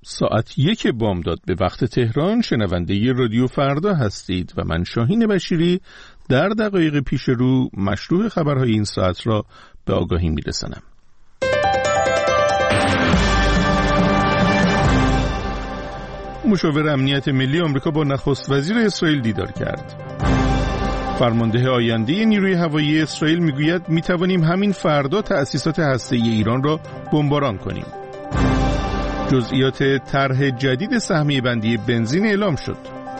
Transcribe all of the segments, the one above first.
ساعت 1 بامداد به وقت تهران شنونده رادیو فردا هستید و من شاهین بشیری در دقایق پیش رو مشروع خبرهای این ساعت را به آگاهی میرسانم. مشاور امنیت ملی آمریکا با نخست وزیر اسرائیل دیدار کرد. فرمانده آینده نیروی هوایی اسرائیل میگوید میتوانیم همین فردا تأسیسات هسته‌ای ایران را بمباران کنیم. جزئیات طرح جدید سهمیه بندی بنزین اعلام شد.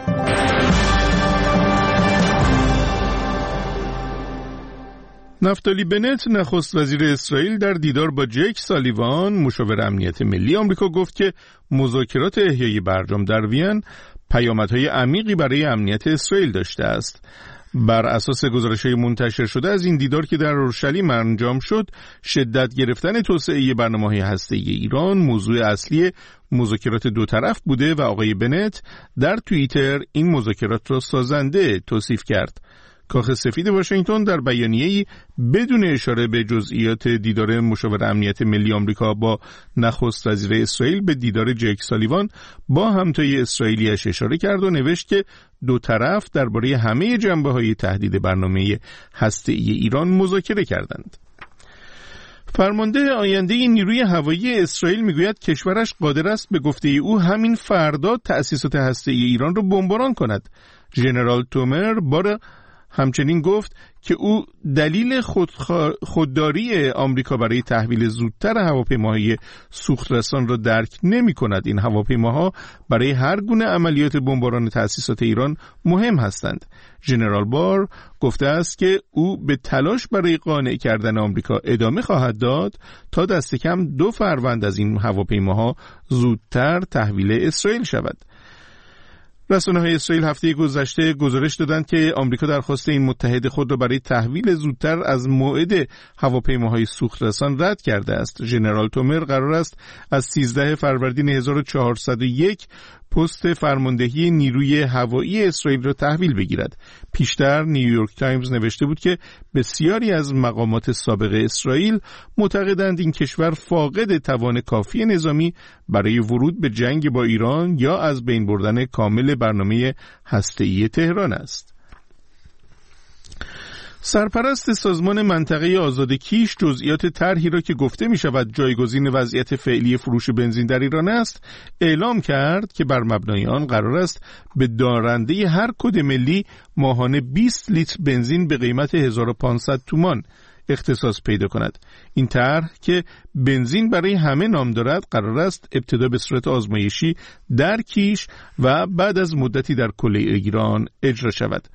نفتالی بنت نخست وزیر اسرائیل در دیدار با جک سالیوان مشاور امنیت ملی آمریکا گفت که مذاکرات احیای برجام در وین پیامدهای عمیقی برای امنیت اسرائیل داشته است. بر اساس گزارش‌های منتشر شده از این دیدار که در اورشلیم انجام شد، شدت گرفتن توسعه برنامه‌های هسته‌ای ایران موضوع اصلی مذاکرات دو طرف بوده و آقای بنت در توییتر این مذاکرات را سازنده توصیف کرد. کاخ سفید واشنگتن در بیانیه‌ای بدون اشاره به جزئیات دیدار مشاور امنیت ملی آمریکا با نخست وزیر اسرائیل به دیدار جک سالیوان با همتای اسرائیلیش اشاره کرد و نوشت که دو طرف درباره همه جنبه‌های تهدید برنامه هسته‌ای ایران مذاکره کردند. فرمانده آینده نیروی هوایی اسرائیل میگوید کشورش قادر است به گفته او همین فردا تأسیسات هسته‌ای ایران را بمباران کند. ژنرال تومر همچنین گفت که او دلیل خودداری آمریکا برای تحویل زودتر هواپیماهای سوخترسان را درک نمی کند. این هواپیماها برای هر گونه عملیات بمباران تأسیسات ایران مهم هستند. ژنرال بار گفته است که او به تلاش برای قانع کردن آمریکا ادامه خواهد داد تا دست کم 2 فروند از این هواپیماها زودتر تحویل اسرائیل شود. رسانه‌های اسرائیل هفته گذشته گزارش دادند که آمریکا درخواست این متحد خود را برای تحویل زودتر از موعد هواپیماهای سوخترسان رد کرده است. ژنرال تومر قرار است از 13 فروردین 1401 پست فرماندهی نیروی هوایی اسرائیل را تحویل بگیرد. پیشتر نیویورک تایمز نوشته بود که بسیاری از مقامات سابق اسرائیل معتقدند این کشور فاقد توان کافی نظامی برای ورود به جنگ با ایران یا از بین بردن کامل برنامه هسته‌ای تهران است. سرپرست سازمان منطقه آزاد کیش جزئیات طرحی را که گفته می شود جایگزین وضعیت فعلی فروش بنزین در ایران است اعلام کرد که بر مبنای آن قرار است به دارنده هر کد ملی ماهانه 20 لیتر بنزین به قیمت 1500 تومان اختصاص پیدا کند. این طرح که بنزین برای همه نام دارد قرار است ابتدا به صورت آزمایشی در کیش و بعد از مدتی در کل ایران اجرا شود.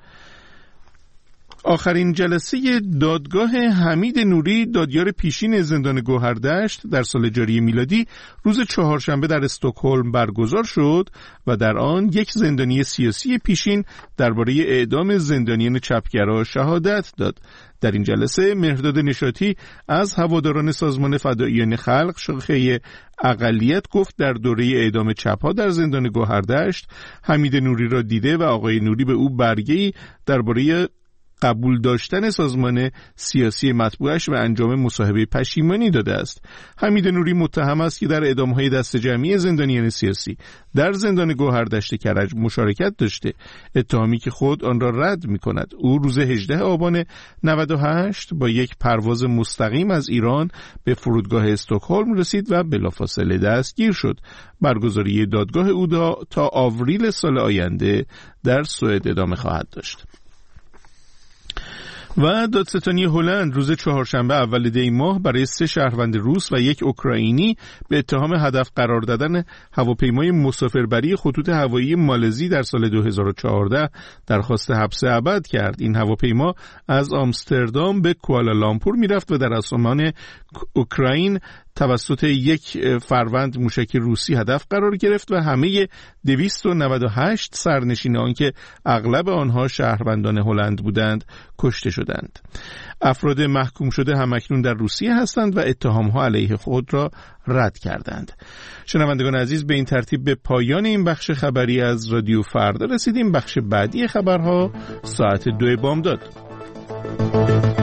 آخرین جلسه دادگاه حمید نوری دادیار پیشین زندان گوهردشت در سال جاری میلادی روز چهارشنبه در استکهلم برگزار شد و در آن یک زندانی سیاسی پیشین درباره اعدام زندانیان چپگرا شهادت داد. در این جلسه مهرداد نشاطی از هواداران سازمان فداییان خلق شاخه اقلیت گفت در دوره اعدام چپ‌ها در زندان گوهردشت حمید نوری را دیده و آقای نوری به او برگه‌ای درباره قبول داشتن سازمان سیاسی مطبوعش و انجام مصاحبه پشیمانی داده است. حمید نوری متهم است که در اعدام‌های دست جمعی زندانیان سیاسی در زندان گوهردشت کرج مشارکت داشته، اتهامی که خود آن را رد می‌کند. او روز 18 آبان 98 با یک پرواز مستقیم از ایران به فرودگاه استکهلم رسید و بلافاصله دستگیر شد. برگزاری دادگاه او تا آوریل سال آینده در سوئد ادامه خواهد داشت. و دادستانی هلند روز چهارشنبه اول دی ماه برای 3 شهروند روس و 1 اوکراینی به اتهام هدف قرار دادن هواپیمای مسافربری خطوط هوایی مالزی در سال 2014 درخواست حبس ابد کرد. این هواپیما از آمستردام به کوالالامپور میرفت و در آسمان اوکراین توسط 1 فروند موشک روسی هدف قرار گرفت و همه 298 سرنشین آن که اغلب آنها شهروندان هلند بودند کشته شدند. افراد محکوم شده همکنون در روسیه هستند و اتهام‌ها علیه خود را رد کردند. شنوندگان عزیز، به این ترتیب به پایان این بخش خبری از رادیو فردا رسیدیم. بخش بعدی خبرها ساعت 2 بامداد.